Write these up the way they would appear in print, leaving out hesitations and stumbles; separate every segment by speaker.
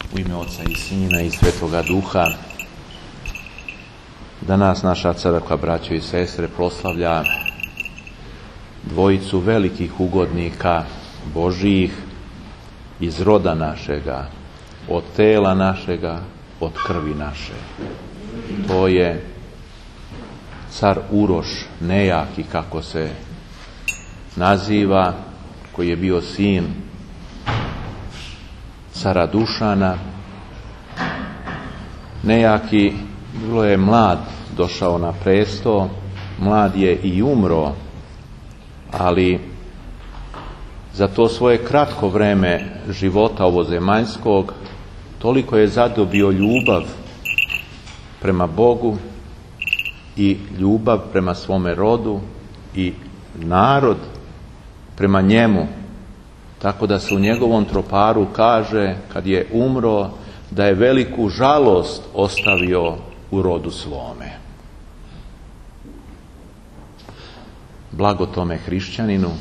Speaker 1: U ime Oca i Sina i Svetoga Duha. Danas naša crkva, braćo i sestre, proslavlja dvojicu velikih ugodnika Božijih iz roda našega, od tela našega, od krvi naše. To je car Uroš Nejaki, kako se naziva, koji je bio sin cara Dušana. Nejaki bilo je mlad došao na presto, mlad je i umro, ali za to svoje kratko vreme života ovozemaljskog toliko je zadobio ljubav prema Bogu i ljubav prema svome rodu i narod prema njemu, tako da se u njegovom troparu kaže, kad je umro, da je veliku žalost ostavio u rodu svome. Blago tome hrišćaninu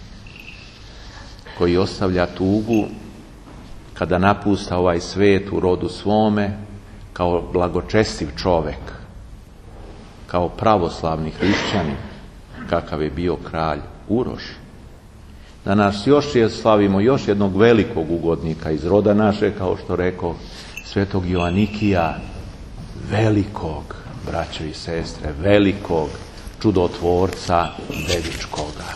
Speaker 1: koji ostavlja tugu kada napusta ovaj svet u rodu svome, kao blagočestiv čovek, kao pravoslavni hrišćanin, kakav je bio kralj Uroš. Danas slavimo još jednog velikog ugodnika iz roda naše, kao što rekao, svetog Joanikija, velikog, braćo i sestre, velikog čudotvorca Devičkoga.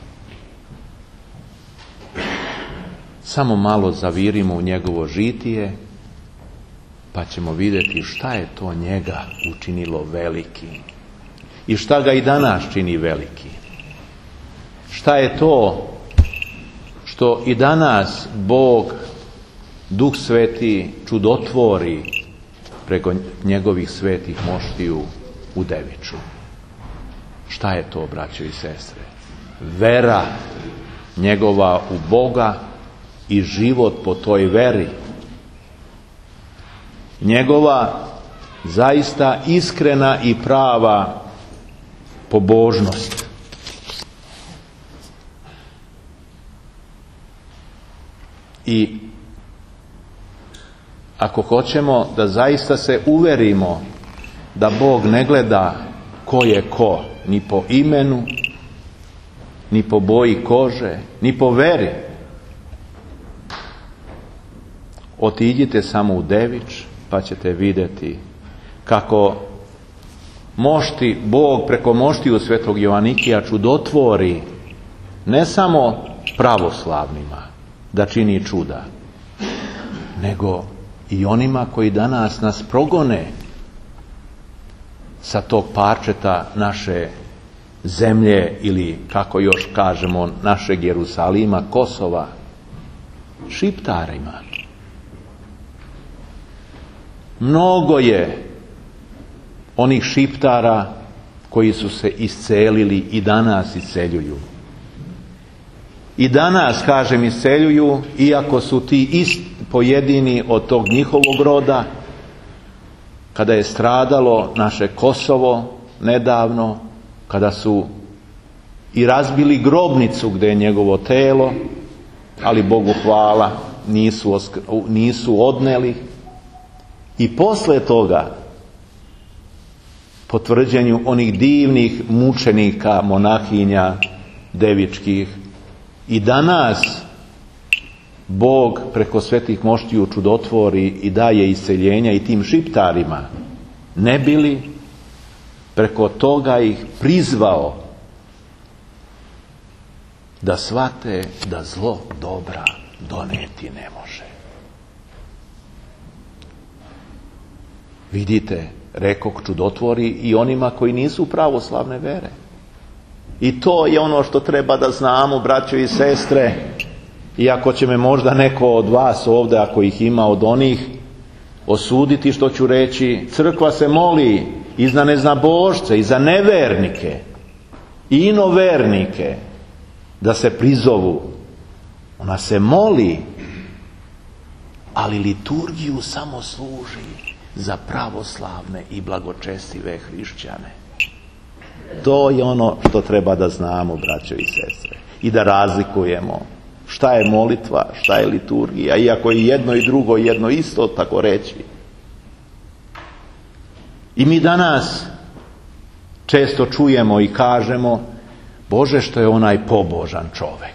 Speaker 1: Samo malo zavirimo u njegovo žitije, pa ćemo vidjeti šta je to njega učinilo velikim i šta ga i danas čini velikim. Šta je to što i danas Bog, Duh Sveti, čudotvori preko njegovih svetih moštiju u Deviču. Šta je to, braćo i sestre? Vera njegova u Boga i život po toj veri. Njegova zaista iskrena i prava pobožnost. I ako hoćemo da zaista se uverimo da Bog ne gleda ko je ko, ni po imenu, ni po boji kože, ni po veri, otiđite samo u Devič, pa ćete vidjeti kako mošti Bog preko moštiju svetog Joanikija čudotvori ne samo pravoslavnima da čini čuda, nego i onima koji danas nas progone sa tog parčeta naše zemlje, ili kako još kažemo našeg Jerusalima, Kosova, Šiptarima. Mnogo je onih Šiptara koji su se iscelili i danas isceljuju. I danas, kažem, isceljuju, iako su ti pojedini od tog njihovog roda, kada je stradalo naše Kosovo nedavno, kada su i razbili grobnicu gdje je njegovo telo, ali Bogu hvala, nisu odneli. I posle toga, po tvrđenju onih divnih mučenika, monahinja devičkih, i danas Bog preko svetih moštiju čudotvori i daje isceljenja i tim Šiptarima, ne bi li preko toga ih prizvao da shvate da zlo dobra doneti ne može. Vidite, rekog, čudotvori i onima koji nisu pravoslavne vere. I to je ono što treba da znamo, braćo i sestre. Iako će me možda neko od vas ovdje, ako ih ima od onih, osuditi što ću reći, crkva se moli i za neznabošce, i za nevernike, i inovernike, da se prizovu. Ona se moli, ali liturgiju samo služi za pravoslavne i blagočestive hrišćane. To je ono što treba da znamo, braćo i sestre, i da razlikujemo šta je molitva, šta je liturgija, iako je jedno i drugo jedno isto, tako reći. I mi danas često čujemo i kažemo: Bože, što je onaj pobožan čovjek.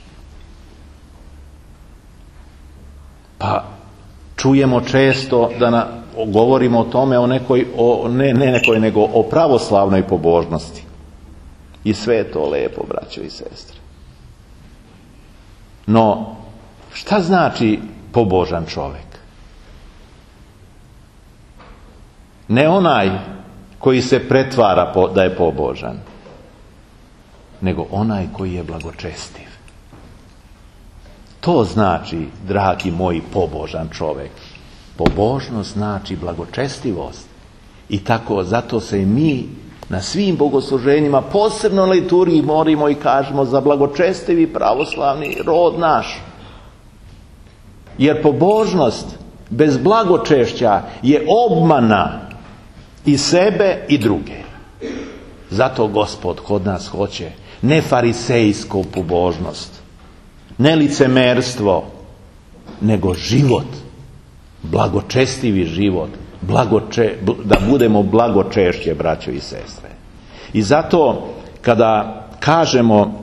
Speaker 1: Pa čujemo često da govorimo o tome, nego o pravoslavnoj pobožnosti. I sve je to lepo, braćo i sestre. No, šta znači pobožan čovjek? Ne onaj koji se pretvara da je pobožan, nego onaj koji je blagočestiv. To znači, dragi moji, pobožan čovjek. Pobožnost znači blagočestivost. I tako, zato se i mi na svim bogosluženjima, posebno na liturgiji, molimo i kažemo za blagočestivi pravoslavni rod naš. Jer pobožnost bez blagočešća je obmana i sebe i druge. Zato Gospod kod nas hoće ne farisejsku pobožnost, ne licemerstvo, nego život, blagočestivi život, da budemo blagočešće, braćo i sestre. I zato kada kažemo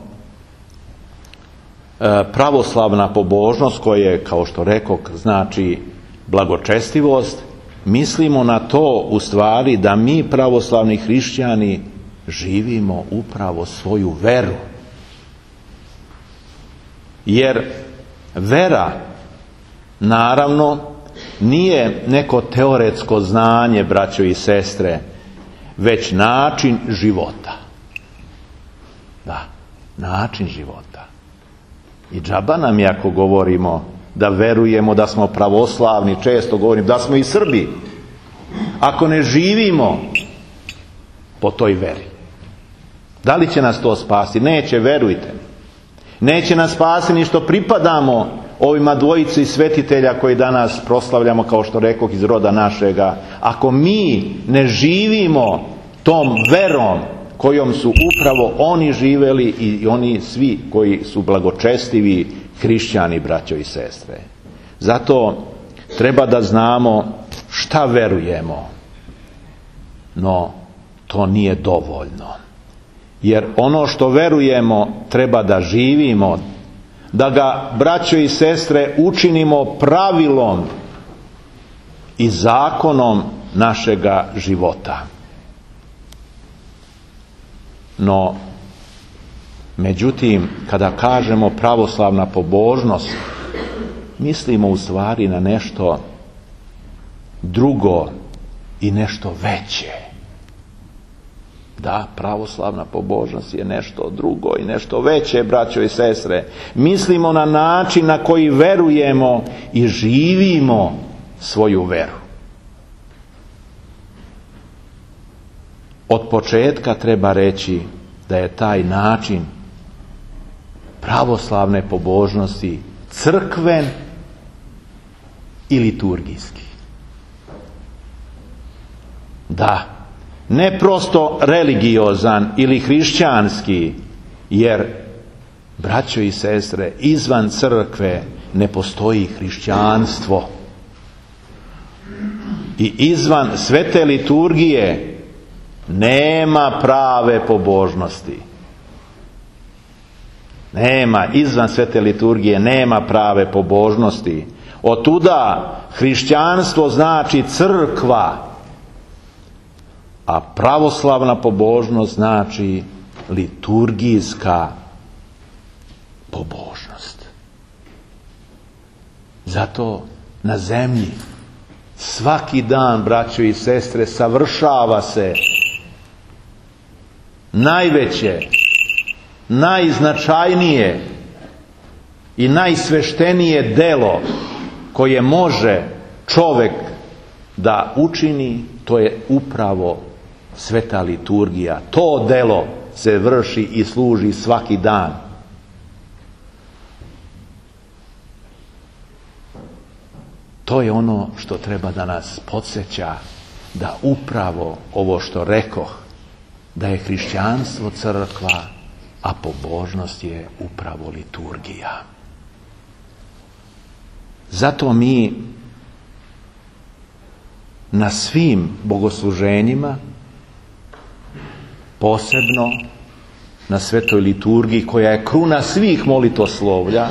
Speaker 1: pravoslavna pobožnost, koje, kao što rekoh, znači blagočestivost, mislimo na to u stvari da mi pravoslavni hrišćani živimo upravo svoju veru. Jer vera, naravno, nije neko teoretsko znanje, braćo i sestre, već način života. Da, način života. I džaba nam je ako govorimo da verujemo, da smo pravoslavni, često govorim da smo i Srbi, ako ne živimo po toj veri. Da li će nas to spasti? Neće, verujte mi. Neće nas spasti ni što pripadamo ovima dvojici svetitelja koji danas proslavljamo, kao što rekoh, iz roda našega. Ako mi ne živimo tom verom kojom su upravo oni živeli i oni svi koji su blagočestivi hrišćani, braćo i sestre. Zato treba da znamo šta verujemo, no to nije dovoljno. Jer ono što verujemo treba da živimo, da ga, braćo i sestre, učinimo pravilom i zakonom našega života. No, međutim, kada kažemo pravoslavna pobožnost, mislimo u stvari na nešto drugo i nešto veće. Da, pravoslavna pobožnost je nešto drugo i nešto veće, braćo i sestre. Mislimo na način na koji verujemo i živimo svoju veru. Od početka treba reći da je taj način pravoslavne pobožnosti crkven i liturgijski. Da, ne prosto religiozan ili hrišćanski, jer, braćo i sestre, izvan crkve ne postoji hrišćanstvo. I izvan svete liturgije nema prave pobožnosti. Nema, izvan svete liturgije nema prave pobožnosti. Otuda hrišćanstvo znači crkva, a pravoslavna pobožnost znači liturgijska pobožnost. Zato na zemlji svaki dan, braćo i sestre, savršava se najveće, najznačajnije i najsveštenije delo koje može čovjek da učini, to je upravo sveta liturgija. To delo se vrši i služi svaki dan. To je ono što treba da nas podsjeća da upravo ovo što rekoh, da je hrišćanstvo crkva, a pobožnost je upravo liturgija. Zato mi na svim bogosluženjima, posebno na svetoj liturgiji koja je kruna svih molitoslovlja,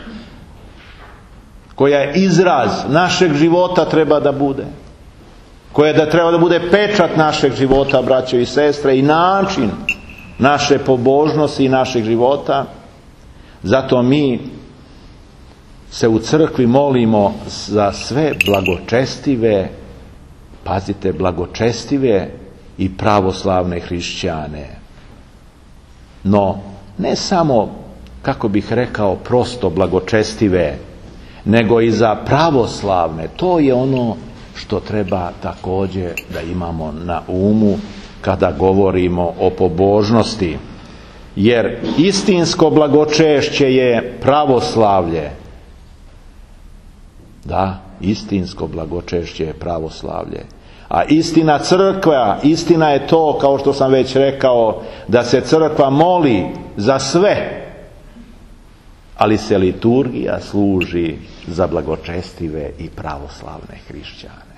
Speaker 1: koja je izraz našeg života treba da bude, koja da treba da bude pečat našeg života, braćo i sestre, i način naše pobožnosti i našeg života. Zato mi se u crkvi molimo za sve blagočestive, pazite, blagočestive i pravoslavne hrišćane. No, ne samo, kako bih rekao, prosto blagočestive, nego i za pravoslavne. To je ono što treba također da imamo na umu kada govorimo o pobožnosti. Jer istinsko blagočešće je pravoslavlje. Da, istinsko blagočešće je pravoslavlje. A istina crkva, istina je to, kao što sam već rekao, da se crkva moli za sve, ali se liturgija služi za blagočestive i pravoslavne hrišćane.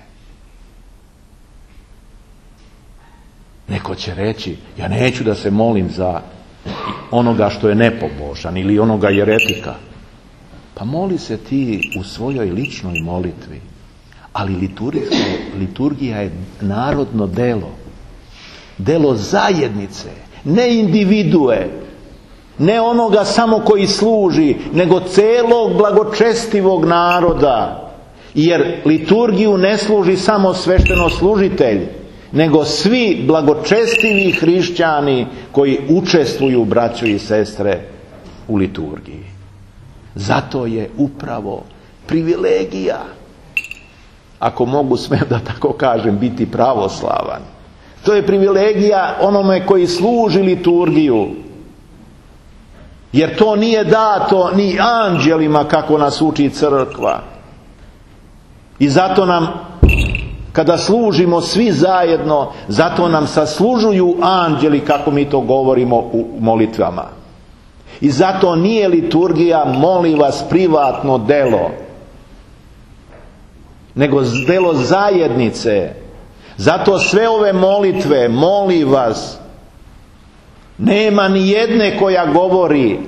Speaker 1: Neko će reći, ja neću da se molim za onoga što je nepobožan ili onoga jeretika. Pa moli se ti u svojoj ličnoj molitvi. Ali liturgija je narodno delo. Delo zajednice, ne individue, ne onoga samo koji služi, nego celog blagočestivog naroda. Jer liturgiju ne služi samo sveštenoslужitelj, nego svi blagočestivi hrišćani koji učestvuju, braćo i sestre, u liturgiji. Zato je upravo privilegija, ako mogu smem da tako kažem, biti pravoslavan. To je privilegija onome koji služi liturgiju. Jer to nije dato ni anđelima kako nas uči crkva. I zato nam, kada služimo svi zajedno, zato nam saslužuju anđeli, kako mi to govorimo u molitvama. I zato nije liturgija, molim vas, privatno delo, nego delo zajednice. Zato sve ove molitve, molim vas, nema ni jedne koja govori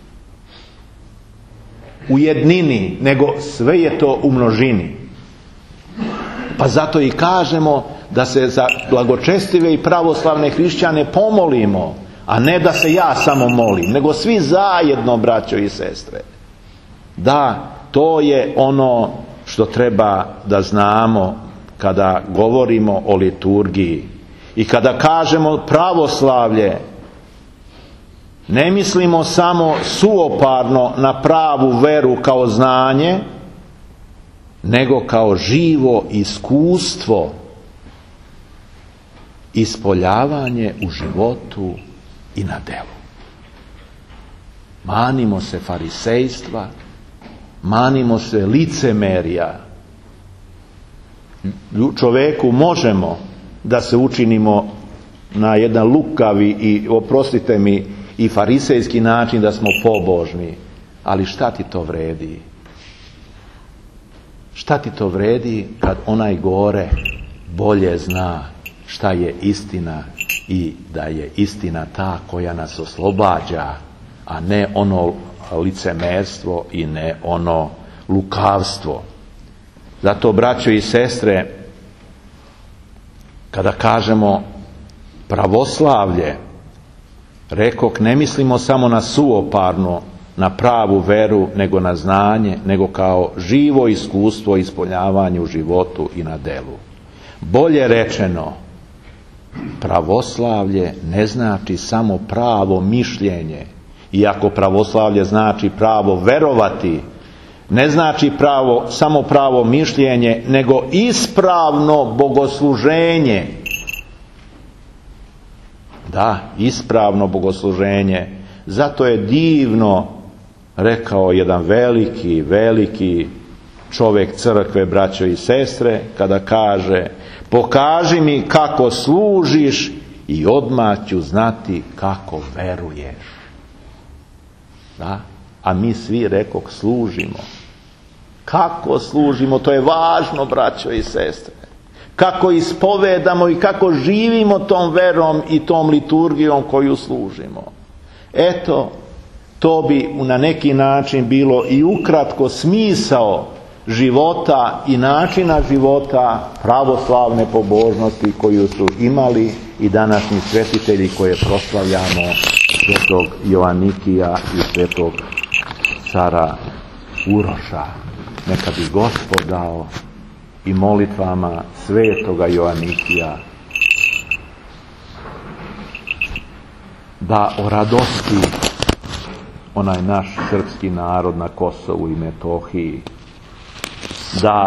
Speaker 1: u jednini, nego sve je to u množini. Pa zato i kažemo da se za blagočestive i pravoslavne hrišćane pomolimo, a ne da se ja samo molim, nego svi zajedno, braćo i sestre. Da, to je ono što treba da znamo kada govorimo o liturgiji. I kada kažemo pravoslavlje, ne mislimo samo suoparno na pravu veru kao znanje, nego kao živo iskustvo, ispoljavanje u životu i na delu. Manimo se farisejstva, manimo se licemerja. Čoveku možemo da se učinimo na jedan lukavi i, oprostite mi, i farisejski način da smo pobožni, ali šta ti to vredi? Šta ti to vredi kad onaj gore bolje zna šta je istina i da je istina ta koja nas oslobađa, a ne ono licemerstvo i ne ono lukavstvo. Zato, braćo i sestre, kada kažemo pravoslavlje, rekoh, ne mislimo samo na suoparno, na pravu veru, nego na znanje, nego kao živo iskustvo ispoljavanje u životu i na delu. Bolje rečeno, pravoslavlje ne znači samo pravo mišljenje, iako pravoslavlje znači pravo verovati, ne znači samo pravo mišljenje, nego ispravno bogosluženje. Da, ispravno bogosluženje. Zato je divno rekao jedan veliki čovjek crkve, braćo i sestre, kada kaže: pokaži mi kako služiš i odmah ću znati kako veruješ. Da? A mi svi, rekoh, služimo. Kako služimo, to je važno, braćo i sestre. Kako ispovedamo i kako živimo tom verom i tom liturgijom koju služimo. Eto, to bi na neki način bilo i ukratko smisao života i načina života pravoslavne pobožnosti koju su imali i današnji svetitelji koje proslavljamo, svetog Joanikija i svetog cara Uroša. Neka bi Gospod dao i molitvama svetoga Joanikija da oradosti onaj naš srpski narod na Kosovu i Metohiji, da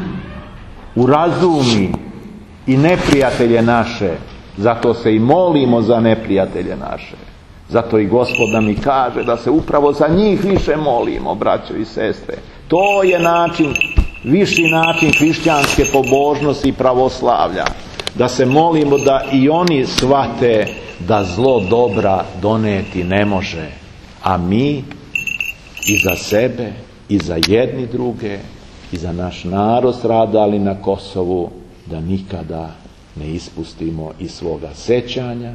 Speaker 1: urazumi i neprijatelje naše, zato se i molimo za neprijatelje naše. Zato i Gospod nam i kaže da se upravo za njih više molimo, braćo i sestre. To je način, viši način hrišćanske pobožnosti i pravoslavlja. Da se molimo da i oni shvate da zlo dobra doneti ne može. A mi i za sebe, i za jedni druge, i za naš narod stradali na Kosovu, da nikada ne ispustimo iz svoga sećanja,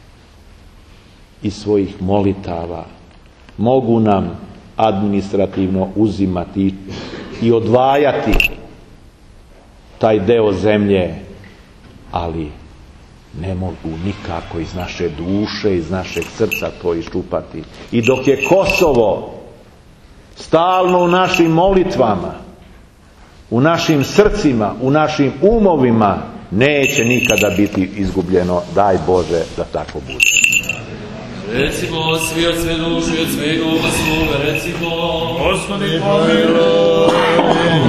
Speaker 1: iz svojih molitava. Mogu nam administrativno uzimati i odvajati taj deo zemlje, ali ne mogu nikako iz naše duše, iz našeg srca to iščupati. I dok je Kosovo stalno u našim molitvama, u našim srcima, u našim umovima, neće nikada biti izgubljeno. Daj Bože da tako bude.
Speaker 2: Recimo, svi od sve duše, od sve duha svoga, recimo, Gospodi pomiluj.